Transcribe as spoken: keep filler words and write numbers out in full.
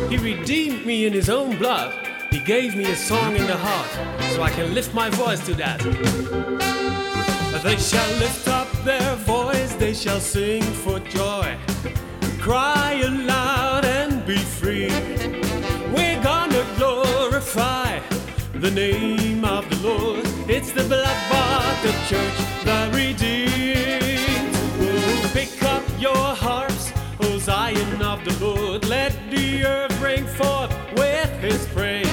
He redeemed me in his own blood. He gave me a song in the heart, so I can lift my voice to that. They shall lift up their voice, they shall sing for joy, cry aloud and be free. We're gonna glorify the name of the Lord. It's the blood-bought the church, the redeemed. Oh, pick up your harps, O Zion of the Lord. Let the earth bring forth with his praise.